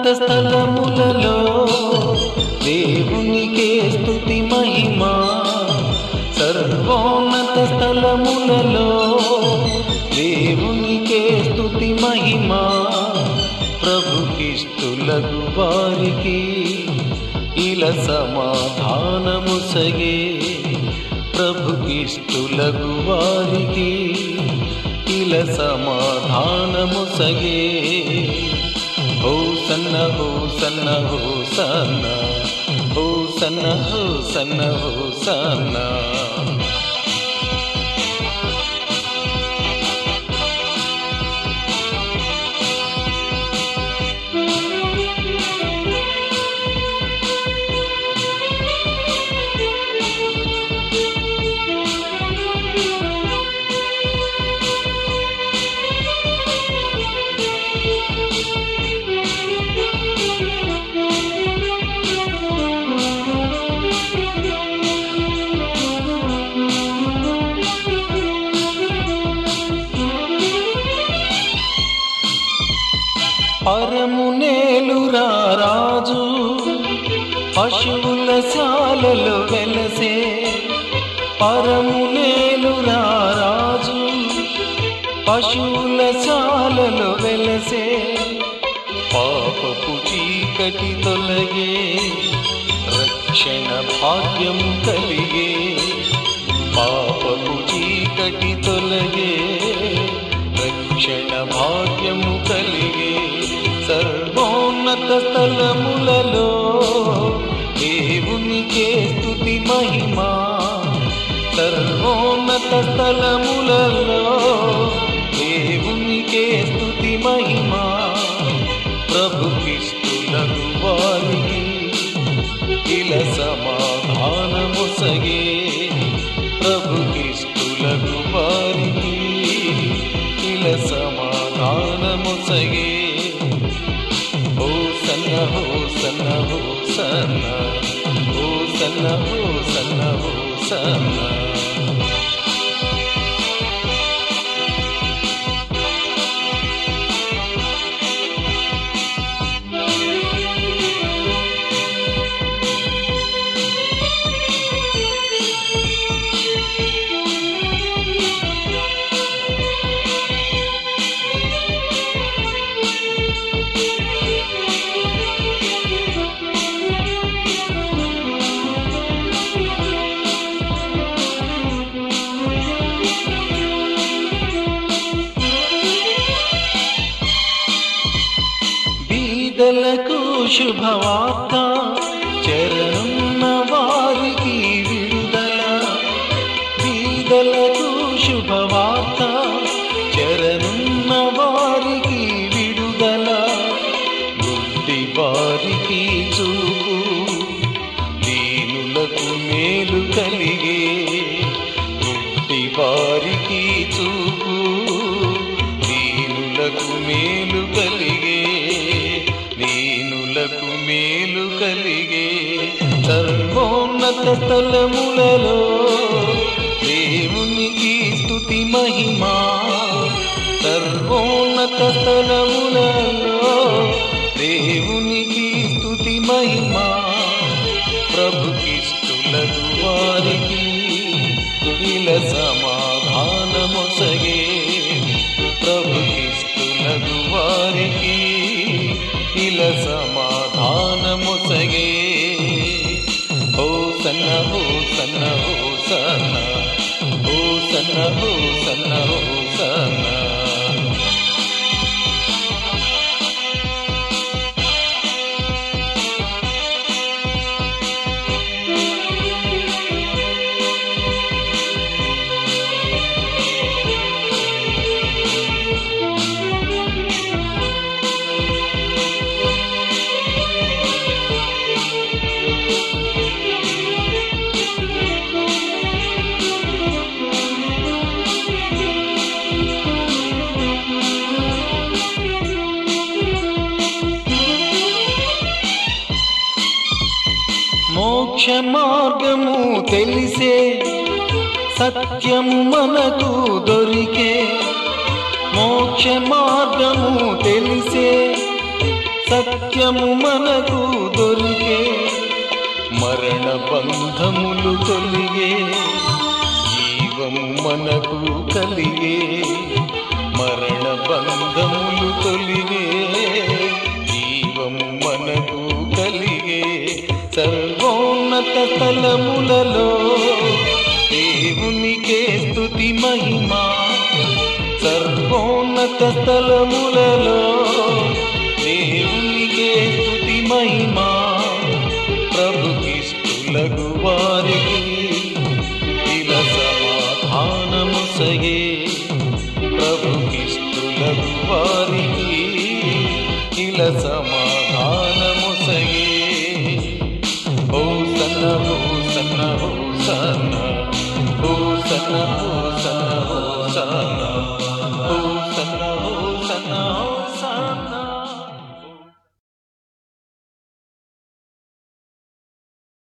స్థలములలో దేవునికే స్తుతి మహిమా, సర్వోన్నత స్థలములలో దేవునికే స్తుతి మహిమా. ప్రభుకిష్టులకు వారికి ఇలా సమాధానము సగే, ప్రభుకిష్టులకు వారికి ఇలా సమాధానము సగే. హోసన్న హోసన్న హోసన్న హోసన్న హోసన్న హోసన్న. పరమునేలురా రాజు పశువుల శాలలో వెలసే, పరమునేలురా రాజు పశువుల శాలలో వెలసే. పాపపు చీకటి తొలగే, రక్షణ భాగ్యము కలిగే, పాపపు చీకటి తొలగే, రక్షణ భాగ్యము కలిగే. సర్వోన్నత స్థలములలో దేవునికే స్తుతి మహిమా, సర్వోన్నత స్థలములలో దేవునికే స్తుతి మహిమా. ప్రభుకిష్టులకు వారికి ఇలా సమాధానము సగే, ప్రభుకిష్టులకు వారికి ఇలా సమాధానము సగే. హోసన్న హోసన్న హోసన్న హోసన్న హోసన్న హోసన్న. బీదలకు శుభవార్త, చెరనున్న వారికి విడుదల. బీదలకు శుభవార్త, చెరనున్న వారికి విడుదల. గుడ్డి వారికి చూపు, దీనులకు మేలు కలిగే. గుడ్డి వారికి చూపు, దీనులకు మేలు కలిగే, దీనులకు మేలు కలిగే. సర్వోన్నత స్థలములలో దేవునికి స్తుతి మహిమా, సర్వోన్నత స్థలములలో దేవునికి స్తుతి మహిమా. ప్రభుకిష్టులకు వారికి ఇలా సమాధానము సగే, ప్రభుకిష్టులకు వారికి ఇలా సమాధానము సగే. హోసన్న హోసన్న హోసన్న హోసన్న హోసన్న హోసన్న. మోక్ష మార్గము తెలిసే, సత్యము మనకు దొరికే. మోక్ష మార్గము తెలిసే, సత్యము మనకు దొరికే, మరణ బంధములు తొలిగే, జీవము మనకు కలిగే, మరణ బంధములు తొలిగే, జీవము మనకు కలిగే. సర్వోన్నత స్థలములలో దేవునికే స్తుతి మహిమా, సర్వోన్నత స్థలములలో దేవునికే స్తుతి మహిమా. ప్రభుకిష్టులగు వారికి ఇలా సమాధానము సగే, ప్రభుకిష్టులగు వారికి ఇలా సమాధానము సగే. హోసన్న హోసన్న హోసన్న హోసన్న